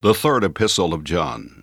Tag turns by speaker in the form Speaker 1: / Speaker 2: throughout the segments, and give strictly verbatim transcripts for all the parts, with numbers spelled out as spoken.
Speaker 1: The third epistle of John.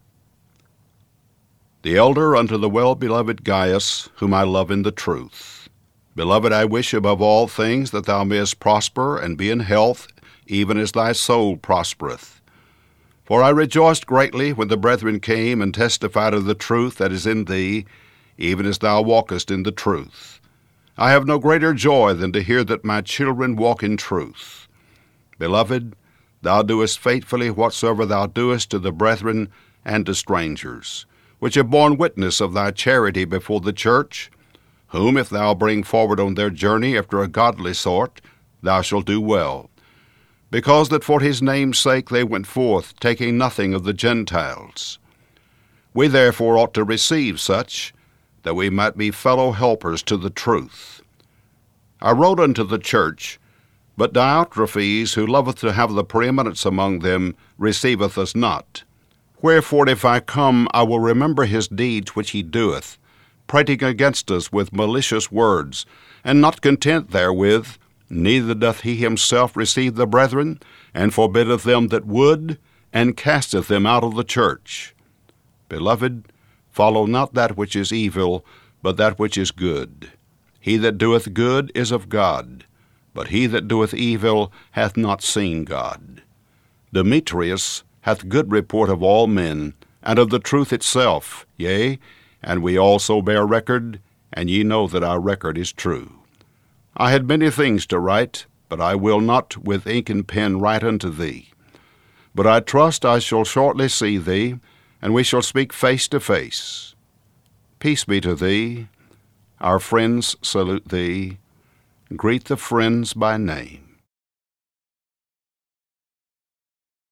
Speaker 1: The elder unto the well-beloved Gaius, whom I love in the truth. Beloved, I wish above all things that thou mayest prosper and be in health, even as thy soul prospereth. For I rejoiced greatly when the brethren came and testified of the truth that is in thee, even as thou walkest in the truth. I have no greater joy than to hear that my children walk in truth. Beloved, thou doest faithfully whatsoever thou doest to the brethren and to strangers, which have borne witness of thy charity before the church, whom if thou bring forward on their journey after a godly sort, thou shalt do well, because that for his name's sake they went forth, taking nothing of the Gentiles. We therefore ought to receive such, that we might be fellow helpers to the truth. I wrote unto the church, but Diotrephes, who loveth to have the preeminence among them, receiveth us not. Wherefore, if I come, I will remember his deeds which he doeth, prating against us with malicious words, and not content therewith, neither doth he himself receive the brethren, and forbiddeth them that would, and casteth them out of the church. Beloved, follow not that which is evil, but that which is good. He that doeth good is of God, but he that doeth evil hath not seen God. Demetrius hath good report of all men, and of the truth itself, yea, and we also bear record, and ye know that our record is true. I had many things to write, but I will not with ink and pen write unto thee. But I trust I shall shortly see thee, and we shall speak face to face. Peace be to thee. Our friends salute thee. Greet the friends by name.